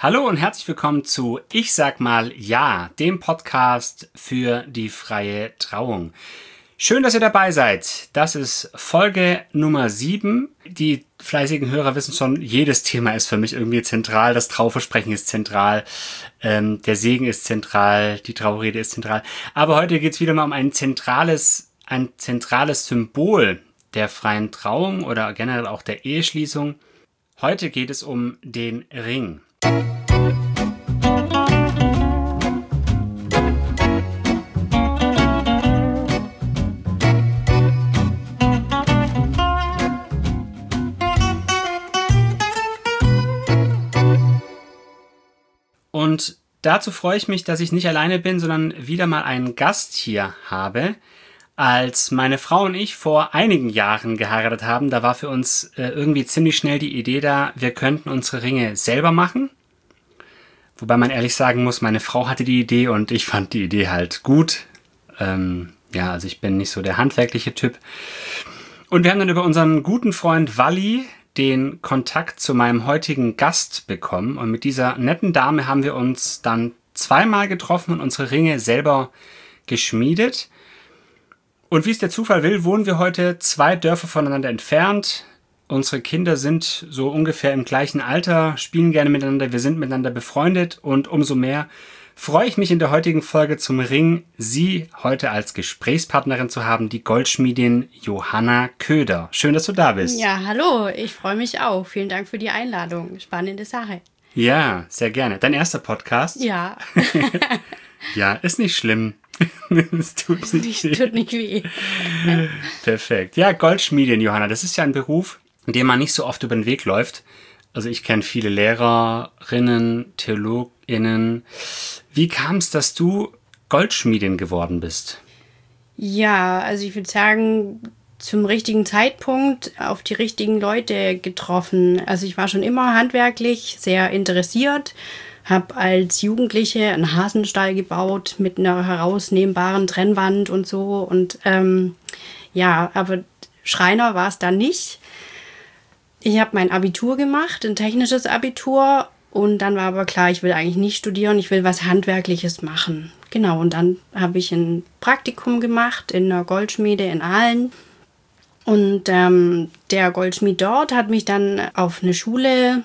Hallo und herzlich willkommen zu Ich sag mal ja, dem Podcast für die freie Trauung. Schön, dass ihr dabei seid. Das ist Folge Nummer 7. Die fleißigen Hörer wissen schon, jedes Thema ist für mich irgendwie zentral. Das Trauversprechen ist zentral, der Segen ist zentral, die Traurede ist zentral. Aber heute geht es wieder mal um ein zentrales Symbol der freien Trauung oder generell auch der Eheschließung. Heute geht es um den Ring. Und dazu freue ich mich, dass ich nicht alleine bin, sondern wieder mal einen Gast hier habe. Als meine Frau und ich vor einigen Jahren geheiratet haben, da war für uns irgendwie ziemlich schnell die Idee da, wir könnten unsere Ringe selber machen. Wobei man ehrlich sagen muss, meine Frau hatte die Idee und ich fand die Idee halt gut. Also ich bin nicht so der handwerkliche Typ. Und wir haben dann über unseren guten Freund Walli den Kontakt zu meinem heutigen Gast bekommen. Und mit dieser netten Dame haben wir uns dann zweimal getroffen und unsere Ringe selber geschmiedet. Und wie es der Zufall will, wohnen wir heute 2 Dörfer voneinander entfernt. Unsere Kinder sind so ungefähr im gleichen Alter, spielen gerne miteinander, wir sind miteinander befreundet und umso mehr freue ich mich in der heutigen Folge zum Ring, Sie heute als Gesprächspartnerin zu haben, die Goldschmiedin Johanna Köder. Schön, dass du da bist. Ja, hallo, ich freue mich auch. Vielen Dank für die Einladung. Spannende Sache. Ja, sehr gerne. Dein erster Podcast? Ja. Ja, ist nicht schlimm. Es tut nicht weh. Tut nicht weh. Perfekt. Ja, Goldschmiedin, Johanna, das ist ja ein Beruf, in dem man nicht so oft über den Weg läuft. Also ich kenne viele Lehrerinnen, TheologInnen. Wie kam es, dass du Goldschmiedin geworden bist? Ja, also ich würde sagen, zum richtigen Zeitpunkt auf die richtigen Leute getroffen. Also ich war schon immer handwerklich sehr interessiert, habe als Jugendliche einen Hasenstall gebaut mit einer herausnehmbaren Trennwand und so. Und aber Schreiner war es dann nicht. Ich habe mein Abitur gemacht, ein technisches Abitur. Und dann war aber klar, ich will eigentlich nicht studieren, ich will was Handwerkliches machen. Genau, und dann habe ich ein Praktikum gemacht in einer Goldschmiede in Aalen. Und der Goldschmied dort hat mich dann auf eine Schule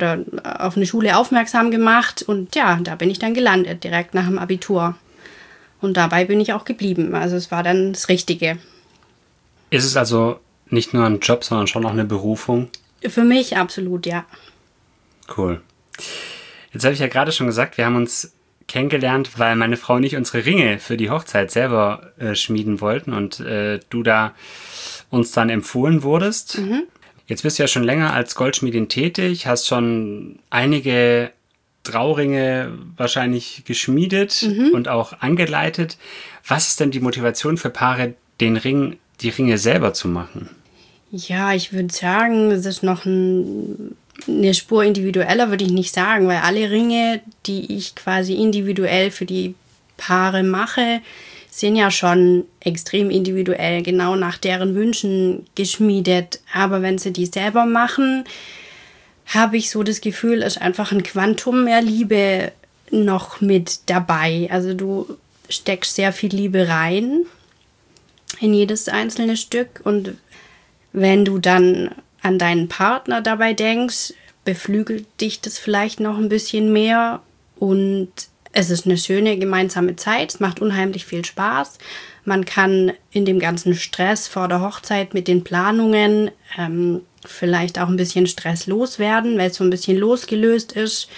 aufmerksam gemacht. Und ja, da bin ich dann gelandet, direkt nach dem Abitur. Und dabei bin ich auch geblieben. Also es war dann das Richtige. Ist es also nicht nur ein Job, sondern schon auch eine Berufung? Für mich absolut, ja. Cool. Jetzt habe ich ja gerade schon gesagt, wir haben uns kennengelernt, weil meine Frau und ich unsere Ringe für die Hochzeit selber schmieden wollten und du da uns dann empfohlen wurdest. Mhm. Jetzt bist du ja schon länger als Goldschmiedin tätig, hast schon einige Trauringe wahrscheinlich geschmiedet und auch angeleitet. Was ist denn die Motivation für Paare, die Ringe selber zu machen? Ja, ich würde sagen, es ist noch eine Spur individueller, würde ich nicht sagen, weil alle Ringe, die ich quasi individuell für die Paare mache, sind ja schon extrem individuell, genau nach deren Wünschen geschmiedet. Aber wenn sie die selber machen, habe ich so das Gefühl, es ist einfach ein Quantum mehr Liebe noch mit dabei. Also du steckst sehr viel Liebe rein in jedes einzelne Stück und wenn du dann an deinen Partner dabei denkst, beflügelt dich das vielleicht noch ein bisschen mehr und es ist eine schöne gemeinsame Zeit, es macht unheimlich viel Spaß. Man kann in dem ganzen Stress vor der Hochzeit mit den Planungen vielleicht auch ein bisschen Stress loswerden, weil es so ein bisschen losgelöst ist.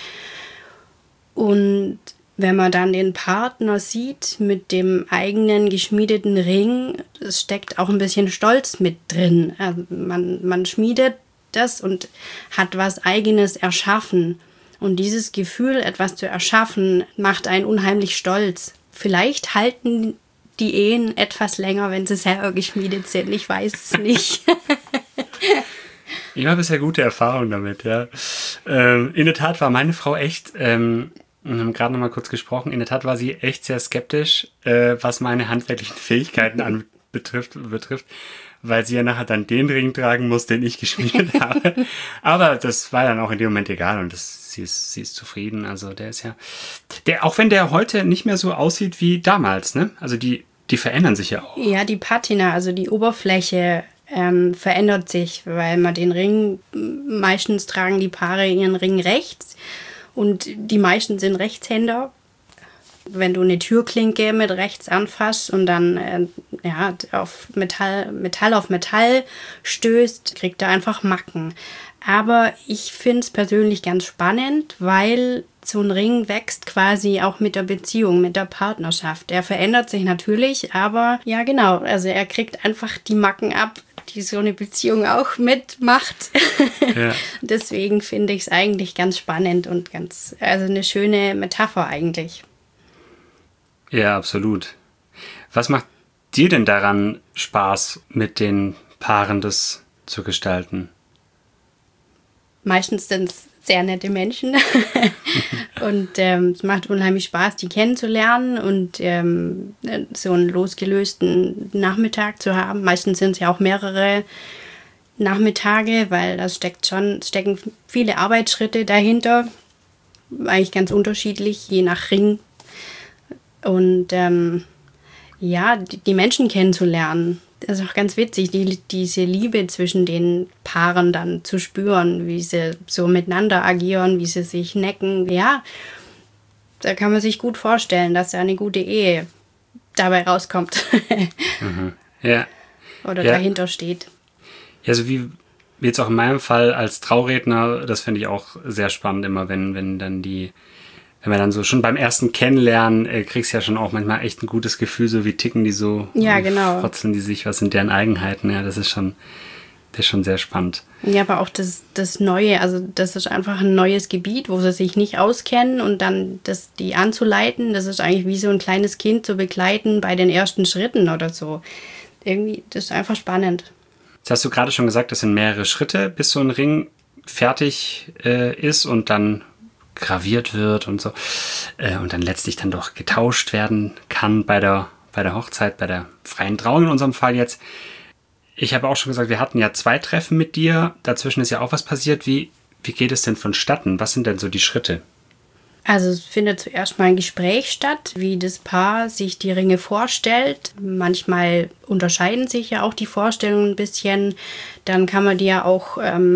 Und wenn man dann den Partner sieht mit dem eigenen geschmiedeten Ring, es steckt auch ein bisschen Stolz mit drin. Also man schmiedet das und hat was Eigenes erschaffen. Und dieses Gefühl, etwas zu erschaffen, macht einen unheimlich stolz. Vielleicht halten die Ehen etwas länger, wenn sie selber geschmiedet sind. Ich weiß es nicht. Ich habe bisher gute Erfahrungen damit, ja. In der Tat war meine Frau echt... Wir haben gerade noch mal kurz gesprochen. In der Tat war sie echt sehr skeptisch, was meine handwerklichen Fähigkeiten betrifft, weil sie ja nachher dann den Ring tragen muss, den ich geschmiedet habe. Aber das war dann auch in dem Moment egal und sie ist zufrieden. Also der ist ja, auch wenn der heute nicht mehr so aussieht wie damals, ne? Also die verändern sich ja auch. Ja, die Patina, also die Oberfläche verändert sich, weil man den Ring, meistens tragen die Paare ihren Ring rechts und die meisten sind Rechtshänder. Wenn du eine Türklinke mit rechts anfasst und dann auf Metall auf Metall stößt, kriegt er einfach Macken. Aber ich finde es persönlich ganz spannend, weil so ein Ring wächst quasi auch mit der Beziehung, mit der Partnerschaft. Er verändert sich natürlich, aber ja genau, also er kriegt einfach die Macken ab, die so eine Beziehung auch mitmacht. Ja. Deswegen finde ich es eigentlich ganz spannend und also eine schöne Metapher eigentlich. Ja, absolut. Was macht dir denn daran Spaß, mit den Paaren das zu gestalten? Meistens sind es sehr nette Menschen und es macht unheimlich Spaß, die kennenzulernen und so einen losgelösten Nachmittag zu haben. Meistens sind es ja auch mehrere Nachmittage, weil da stecken viele Arbeitsschritte dahinter, eigentlich ganz unterschiedlich, je nach Ring. Und die Menschen kennenzulernen. Das ist auch ganz witzig, diese Liebe zwischen den Paaren dann zu spüren, wie sie so miteinander agieren, wie sie sich necken. Ja, da kann man sich gut vorstellen, dass da eine gute Ehe dabei rauskommt. Ja. Oder dahinter steht. Ja, so wie jetzt auch in meinem Fall als Trauredner, das finde ich auch sehr spannend immer, wenn wir dann so schon beim ersten Kennenlernen kriegst du ja schon auch manchmal echt ein gutes Gefühl, so wie ticken die so, ja, genau. Frotzeln die sich, was sind deren Eigenheiten, ja, das ist schon sehr spannend. Ja, aber auch das Neue, also das ist einfach ein neues Gebiet, wo sie sich nicht auskennen und dann die anzuleiten, das ist eigentlich wie so ein kleines Kind zu begleiten bei den ersten Schritten oder so. Irgendwie, das ist einfach spannend. Jetzt hast du gerade schon gesagt, das sind mehrere Schritte, bis so ein Ring fertig ist und dann graviert wird und so und dann letztlich dann doch getauscht werden kann bei der Hochzeit, bei der freien Trauung in unserem Fall jetzt. Ich habe auch schon gesagt, wir hatten ja 2 Treffen mit dir, dazwischen ist ja auch was passiert. Wie geht es denn vonstatten? Was sind denn so die Schritte? Also es findet zuerst mal ein Gespräch statt, wie das Paar sich die Ringe vorstellt. Manchmal unterscheiden sich ja auch die Vorstellungen ein bisschen. Dann kann man die ja auch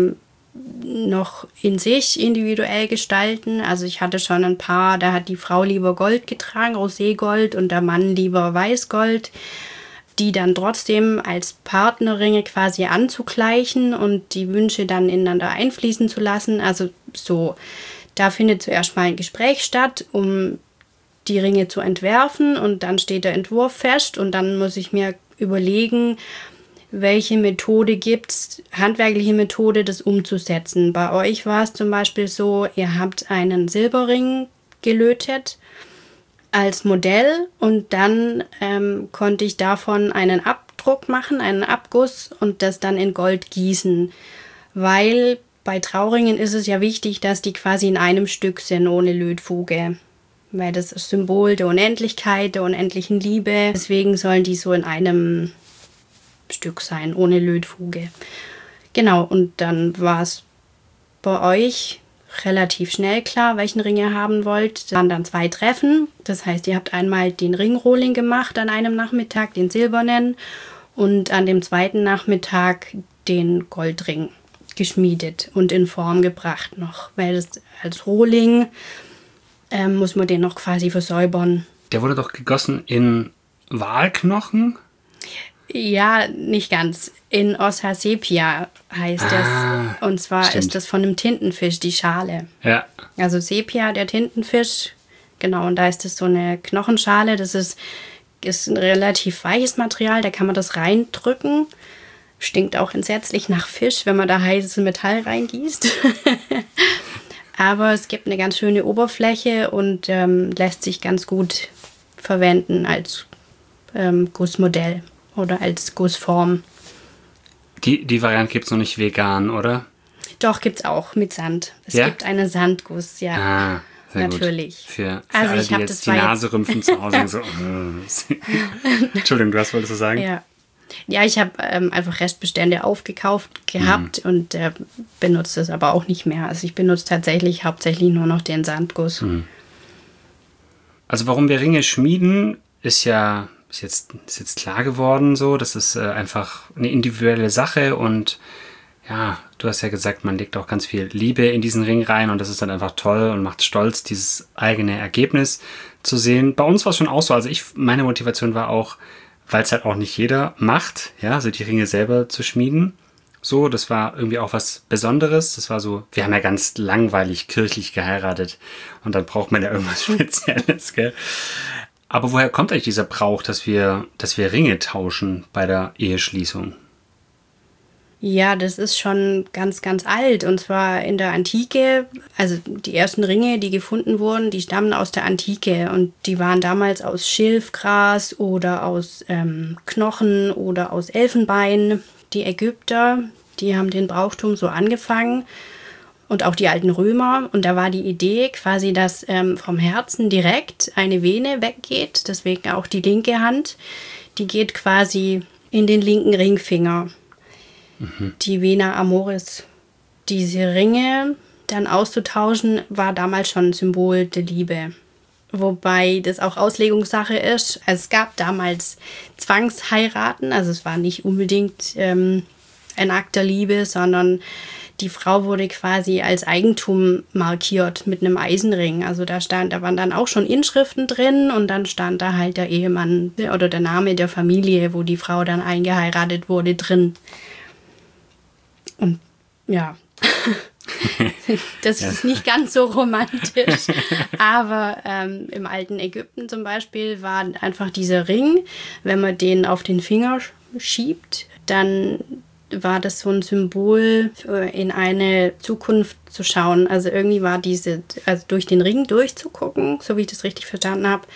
noch in sich individuell gestalten. Also ich hatte schon ein Paar, da hat die Frau lieber Gold getragen, Roségold, und der Mann lieber Weißgold, die dann trotzdem als Partnerringe quasi anzugleichen und die Wünsche dann ineinander einfließen zu lassen. Also so, da findet zuerst mal ein Gespräch statt, um die Ringe zu entwerfen, und dann steht der Entwurf fest und dann muss ich mir überlegen, welche Methode gibt es, handwerkliche Methode, das umzusetzen. Bei euch war es zum Beispiel so, ihr habt einen Silberring gelötet als Modell und dann konnte ich davon einen Abdruck machen, einen Abguss und das dann in Gold gießen, weil bei Trauringen ist es ja wichtig, dass die quasi in einem Stück sind, ohne Lötfuge. Weil das ist Symbol der Unendlichkeit, der unendlichen Liebe. Deswegen sollen die so in einem Stück sein, ohne Lötfuge. Genau, und dann war es bei euch relativ schnell klar, welchen Ring ihr haben wollt. Da waren dann 2 Treffen. Das heißt, ihr habt einmal den Ringrohling gemacht an einem Nachmittag, den silbernen, und an dem zweiten Nachmittag den Goldring geschmiedet und in Form gebracht noch. Weil das als Rohling muss man den noch quasi versäubern. Der wurde doch gegossen in Walknochen? Ja, nicht ganz. In Ossa Sepia heißt das. Und zwar stimmt. Ist das von einem Tintenfisch, die Schale. Ja. Also Sepia, der Tintenfisch. Genau, und da ist das so eine Knochenschale. Das ist ein relativ weiches Material, da kann man das reindrücken. Stinkt auch entsetzlich nach Fisch, wenn man da heißes Metall reingießt. Aber es gibt eine ganz schöne Oberfläche und lässt sich ganz gut verwenden als Gussmodell oder als Gussform. Die Variante gibt es noch nicht vegan, oder? Doch, gibt es auch mit Sand. Es gibt eine Sandguss, ja. Ah, sehr natürlich. Gut. Für alle, die jetzt die Nase rümpfen zu Hause. So, Entschuldigung, wolltest du sagen? Ja. Ja, ich habe einfach Restbestände aufgekauft gehabt und benutze das aber auch nicht mehr. Also ich benutze tatsächlich hauptsächlich nur noch den Sandguss. Also warum wir Ringe schmieden, ist jetzt klar geworden so. Das ist einfach eine individuelle Sache und ja, du hast ja gesagt, man legt auch ganz viel Liebe in diesen Ring rein und das ist dann einfach toll und macht stolz, dieses eigene Ergebnis zu sehen. Bei uns war es schon auch so. Also meine Motivation war auch, weil es halt auch nicht jeder macht, ja, also die Ringe selber zu schmieden. So, das war irgendwie auch was Besonderes. Das war so, wir haben ja ganz langweilig kirchlich geheiratet und dann braucht man ja irgendwas Spezielles, gell? Aber woher kommt eigentlich dieser Brauch, dass wir Ringe tauschen bei der Eheschließung? Ja, das ist schon ganz, ganz alt. Und zwar in der Antike. Also die ersten Ringe, die gefunden wurden, die stammen aus der Antike. Und die waren damals aus Schilfgras oder aus Knochen oder aus Elfenbein. Die Ägypter, die haben den Brauchtum so angefangen. Und auch die alten Römer. Und da war die Idee quasi, dass vom Herzen direkt eine Vene weggeht. Deswegen auch die linke Hand. Die geht quasi in den linken Ringfinger. Die Vena Amoris. Diese Ringe dann auszutauschen, war damals schon ein Symbol der Liebe. Wobei das auch Auslegungssache ist. Also es gab damals Zwangsheiraten, also es war nicht unbedingt ein Akt der Liebe, sondern die Frau wurde quasi als Eigentum markiert mit einem Eisenring. Also da waren dann auch schon Inschriften drin und dann stand da halt der Ehemann oder der Name der Familie, wo die Frau dann eingeheiratet wurde, drin. Und ja, das ist nicht ganz so romantisch, aber im alten Ägypten zum Beispiel war einfach dieser Ring, wenn man den auf den Finger schiebt, dann war das so ein Symbol, in eine Zukunft zu schauen. Also irgendwie war also durch den Ring durchzugucken, so wie ich das richtig verstanden habe,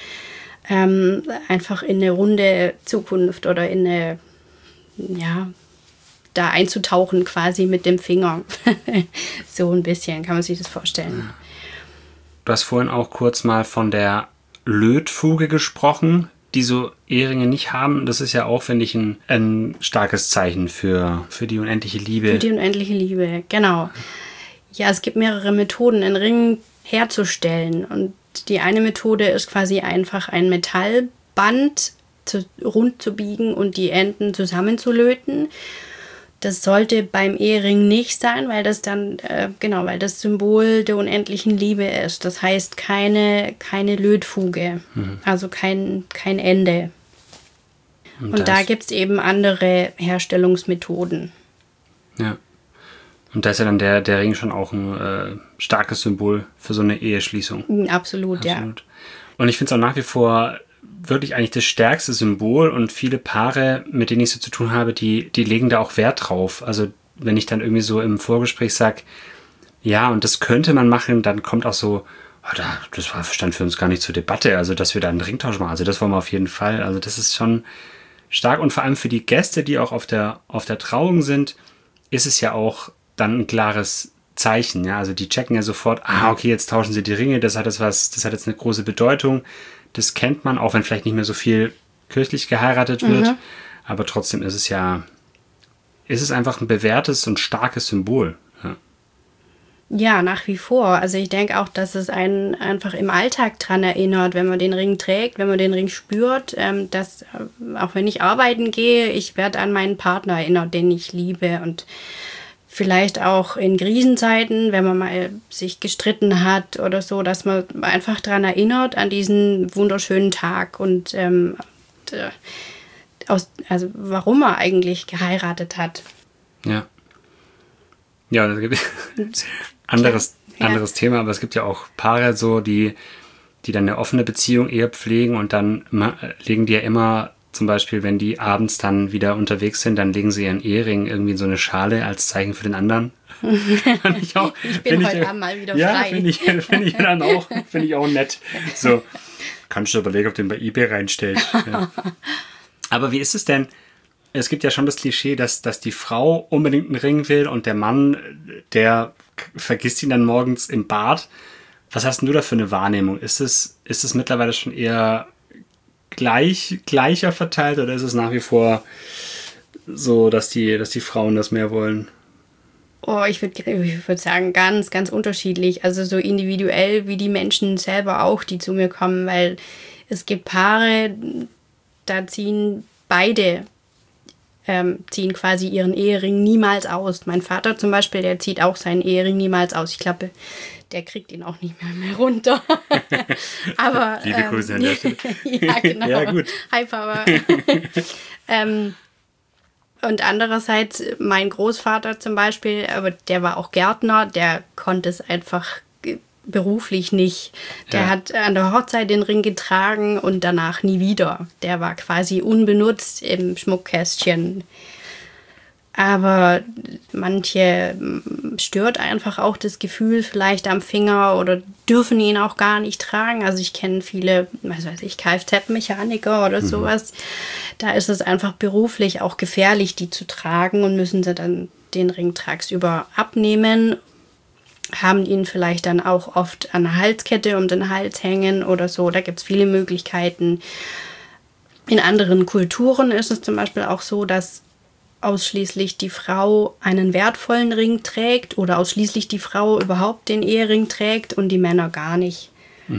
einfach in eine runde Zukunft oder in eine, ja, da einzutauchen quasi mit dem Finger. So ein bisschen kann man sich das vorstellen. Du hast vorhin auch kurz mal von der Lötfuge gesprochen, die so Eheringe nicht haben. Das ist ja auch, finde ich, ein starkes Zeichen für die unendliche Liebe. Für die unendliche Liebe, genau. Ja, es gibt mehrere Methoden, einen Ring herzustellen. Und die eine Methode ist quasi einfach ein Metallband rund zu biegen und die Enden zusammenzulöten. Das sollte beim Ehering nicht sein, weil das dann, weil das Symbol der unendlichen Liebe ist. Das heißt keine Lötfuge, also kein Ende. Und da gibt es eben andere Herstellungsmethoden. Ja. Und da ist ja dann der Ring schon auch ein starkes Symbol für so eine Eheschließung. Absolut, ja. Und ich finde es auch nach wie vor wirklich eigentlich das stärkste Symbol und viele Paare, mit denen ich so zu tun habe, die legen da auch Wert drauf. Also wenn ich dann irgendwie so im Vorgespräch sage, ja, und das könnte man machen, dann kommt auch so, das stand für uns gar nicht zur Debatte, also dass wir da einen Ringtausch machen, also das wollen wir auf jeden Fall. Also das ist schon stark und vor allem für die Gäste, die auch auf der Trauung sind, ist es ja auch dann ein klares Zeichen. Ja? Also die checken ja sofort, okay, jetzt tauschen sie die Ringe, das hat jetzt eine große Bedeutung. Das kennt man, auch wenn vielleicht nicht mehr so viel kirchlich geheiratet wird. Aber trotzdem ist es einfach ein bewährtes und starkes Symbol. Ja. Ja, nach wie vor. Also ich denke auch, dass es einen einfach im Alltag dran erinnert, wenn man den Ring trägt, wenn man den Ring spürt, dass auch wenn ich arbeiten gehe, ich werde an meinen Partner erinnert, den ich liebe. Und vielleicht auch in Krisenzeiten, wenn man mal sich gestritten hat oder so, dass man einfach daran erinnert, an diesen wunderschönen Tag und warum er eigentlich geheiratet hat. Ja. Ja, das gibt anderes Thema, aber es gibt ja auch Paare so, die dann eine offene Beziehung eher pflegen und dann legen die ja immer zum Beispiel, wenn die abends dann wieder unterwegs sind, dann legen sie ihren Ehering irgendwie in so eine Schale als Zeichen für den anderen. Ich bin heute Abend mal wieder frei. Ja, finde ich auch nett. So, kannst du überlegen, ob du den bei eBay reinstellst. Ja. Aber wie ist es denn? Es gibt ja schon das Klischee, dass die Frau unbedingt einen Ring will und der Mann, der vergisst ihn dann morgens im Bad. Was hast denn du da für eine Wahrnehmung? Ist es mittlerweile schon eher gleicher verteilt oder ist es nach wie vor so, dass die Frauen das mehr wollen? Oh, ich würd sagen, ganz, ganz unterschiedlich. Also so individuell wie die Menschen selber auch, die zu mir kommen, weil es gibt Paare, da ziehen beide, ziehen quasi ihren Ehering niemals aus. Mein Vater zum Beispiel, der zieht auch seinen Ehering niemals aus. Ich glaube, der kriegt ihn auch nicht mehr runter. Aber, Liebe Grüße an der Stelle. Ja, genau. Ja, gut. Hi, Papa. Und andererseits mein Großvater zum Beispiel, aber der war auch Gärtner, der konnte es einfach beruflich nicht. Der hat an der Hochzeit den Ring getragen und danach nie wieder. Der war quasi unbenutzt im Schmuckkästchen. Aber manche stört einfach auch das Gefühl vielleicht am Finger oder dürfen ihn auch gar nicht tragen. Also ich kenne viele, was weiß ich, Kfz-Mechaniker oder sowas. Da ist es einfach beruflich auch gefährlich, die zu tragen und müssen sie dann den Ring tagsüber abnehmen. Haben ihn vielleicht dann auch oft an der Halskette um den Hals hängen oder so. Da gibt es viele Möglichkeiten. In anderen Kulturen ist es zum Beispiel auch so, dass ausschließlich die Frau einen wertvollen Ring trägt oder ausschließlich die Frau überhaupt den Ehering trägt und die Männer gar nicht.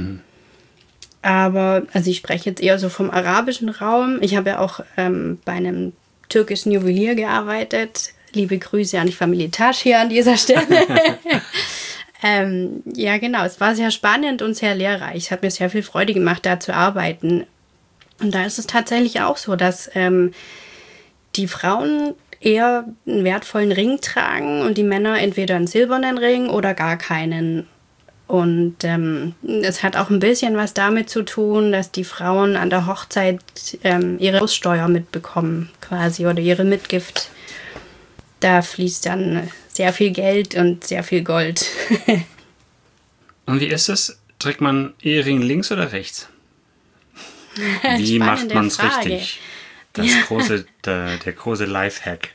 Aber, also ich spreche jetzt eher so vom arabischen Raum. Ich habe ja auch bei einem türkischen Juwelier gearbeitet. Liebe Grüße an die Familie Tasch hier an dieser Stelle. Ja, genau. Es war sehr spannend und sehr lehrreich. Es hat mir sehr viel Freude gemacht, da zu arbeiten. Und da ist es tatsächlich auch so, dass die Frauen eher einen wertvollen Ring tragen und die Männer entweder einen silbernen Ring oder gar keinen. Und es hat auch ein bisschen was damit zu tun, dass die Frauen an der Hochzeit ihre Aussteuer mitbekommen quasi oder ihre Mitgift. Da fließt dann sehr viel Geld und sehr viel Gold. Und wie ist es? Trägt man Ehering links oder rechts? Wie macht man es richtig? Der große Lifehack.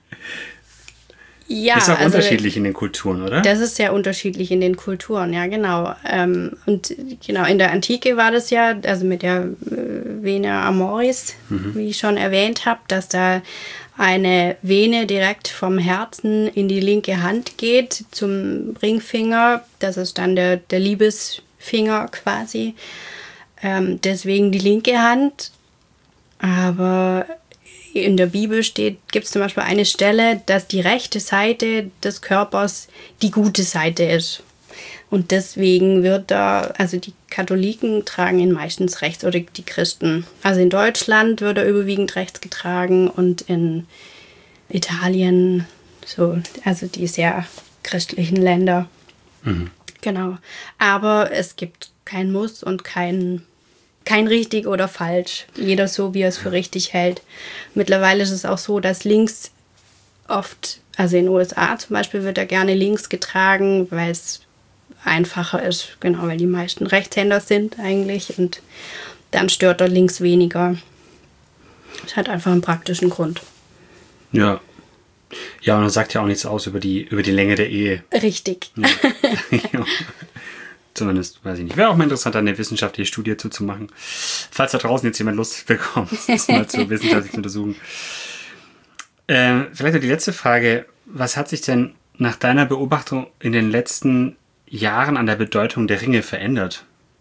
Ja, ist auch also, unterschiedlich in den Kulturen, oder? Das ist sehr unterschiedlich in den Kulturen, ja, genau. Und genau, in der Antike war das ja, also mit der Vena Amoris, wie ich schon erwähnt habe, dass da eine Vene direkt vom Herzen in die linke Hand geht zum Ringfinger. Das ist dann der Liebesfinger quasi. Deswegen die linke Hand. Aber in der Bibel gibt es zum Beispiel eine Stelle, dass die rechte Seite des Körpers die gute Seite ist. Und deswegen wird also die Katholiken tragen ihn meistens rechts oder die Christen. Also in Deutschland wird er überwiegend rechts getragen und in Italien, also die sehr christlichen Länder. Genau. Aber es gibt kein Muss und kein richtig oder falsch. Jeder so, wie er es für richtig hält. Mittlerweile ist es auch so, dass links oft, also in den USA zum Beispiel, wird er gerne links getragen, weil es einfacher ist. Genau, weil die meisten Rechtshänder sind eigentlich. Und dann stört er links weniger. Das hat einfach einen praktischen Grund. Ja. Ja, und das sagt ja auch nichts aus über die Länge der Ehe. Richtig. Ja. Ja. Zumindest, weiß ich nicht. Wäre auch mal interessant, eine wissenschaftliche Studie zu machen. Falls da draußen jetzt jemand Lust bekommt, das mal zu wissenschaftlich zu untersuchen. Vielleicht noch die letzte Frage. Was hat sich denn nach deiner Beobachtung in den letzten Jahren an der Bedeutung der Ringe verändert?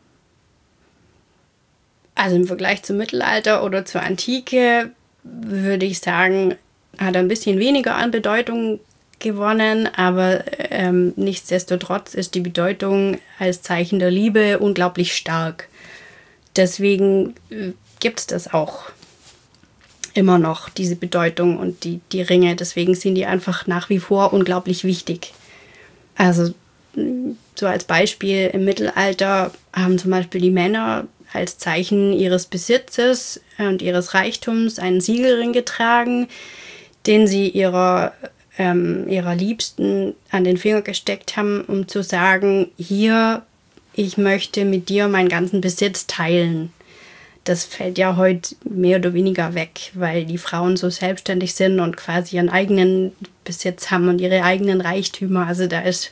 Also im Vergleich zum Mittelalter oder zur Antike würde ich sagen, hat er ein bisschen weniger an Bedeutung gewonnen, aber nichtsdestotrotz ist die Bedeutung als Zeichen der Liebe unglaublich stark. Deswegen gibt es das auch immer noch, diese Bedeutung und die Ringe. Deswegen sind die einfach nach wie vor unglaublich wichtig. Also so als Beispiel im Mittelalter haben zum Beispiel die Männer als Zeichen ihres Besitzes und ihres Reichtums einen Siegelring getragen, den sie ihrer Liebsten an den Finger gesteckt haben, um zu sagen, hier, ich möchte mit dir meinen ganzen Besitz teilen. Das fällt ja heute mehr oder weniger weg, weil die Frauen so selbstständig sind und quasi ihren eigenen Besitz haben und ihre eigenen Reichtümer. Also da ist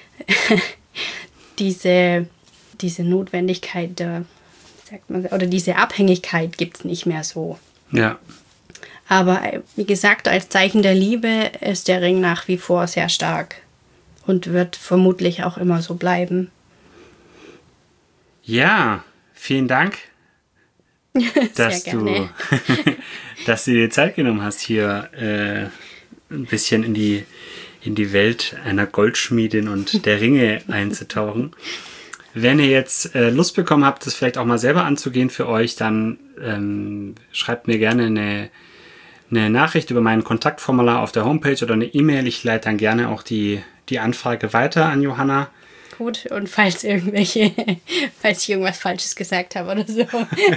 diese Notwendigkeit, sagt man, oder diese Abhängigkeit gibt es nicht mehr so. Ja. Aber wie gesagt, als Zeichen der Liebe ist der Ring nach wie vor sehr stark und wird vermutlich auch immer so bleiben. Ja, vielen Dank, dass du dir Zeit genommen hast, hier ein bisschen in die Welt einer Goldschmiedin und der Ringe einzutauchen. Wenn ihr jetzt Lust bekommen habt, das vielleicht auch mal selber anzugehen für euch, dann schreibt mir gerne eine Nachricht über mein Kontaktformular auf der Homepage oder eine E-Mail. Ich leite dann gerne auch die Anfrage weiter an Johanna. Gut, und falls ich irgendwas Falsches gesagt habe oder so.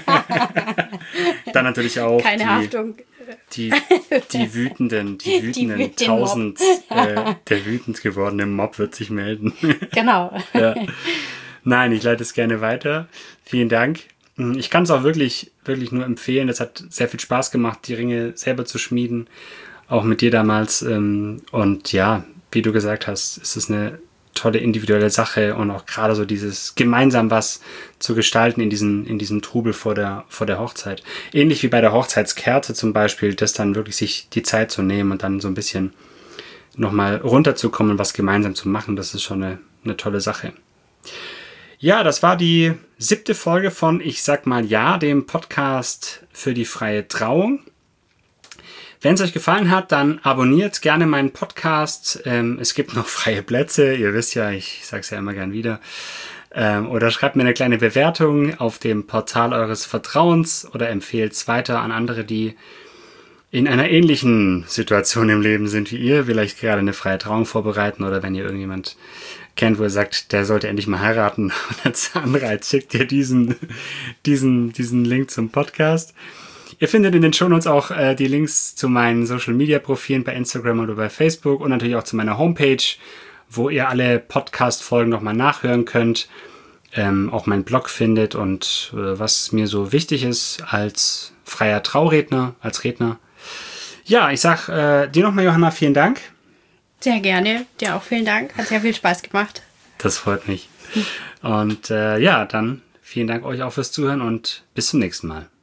Dann natürlich auch keine Haftung. Die wütenden 1000, der wütend gewordene Mob wird sich melden. Genau. Ja. Nein, ich leite es gerne weiter. Vielen Dank. Ich kann es auch wirklich, wirklich nur empfehlen. Es hat sehr viel Spaß gemacht, die Ringe selber zu schmieden. Auch mit dir damals. Und ja, wie du gesagt hast, ist es eine tolle individuelle Sache und auch gerade so dieses gemeinsam was zu gestalten in diesem Trubel vor der Hochzeit. Ähnlich wie bei der Hochzeitskerze zum Beispiel, das dann wirklich sich die Zeit zu nehmen und dann so ein bisschen nochmal runterzukommen und was gemeinsam zu machen, das ist schon eine tolle Sache. Ja, das war die 7. Folge von Ich sag mal ja, dem Podcast für die freie Trauung. Wenn es euch gefallen hat, dann abonniert gerne meinen Podcast. Es gibt noch freie Plätze. Ihr wisst ja, ich sage es ja immer gern wieder. Oder schreibt mir eine kleine Bewertung auf dem Portal eures Vertrauens oder empfehlt es weiter an andere, die in einer ähnlichen Situation im Leben sind wie ihr. Vielleicht gerade eine freie Trauung vorbereiten oder wenn ihr irgendjemand kennt, wo ihr sagt, der sollte endlich mal heiraten. Und als Anreiz schickt ihr diesen Link zum Podcast. Ihr findet in den Shownotes auch die Links zu meinen Social-Media-Profilen bei Instagram oder bei Facebook und natürlich auch zu meiner Homepage, wo ihr alle Podcast-Folgen nochmal nachhören könnt, auch meinen Blog findet und was mir so wichtig ist als freier Trauredner, als Redner. Ja, ich sag dir nochmal, Johanna, vielen Dank. Sehr gerne. Dir auch vielen Dank. Hat sehr viel Spaß gemacht. Das freut mich. Und ja, dann vielen Dank euch auch fürs Zuhören und bis zum nächsten Mal.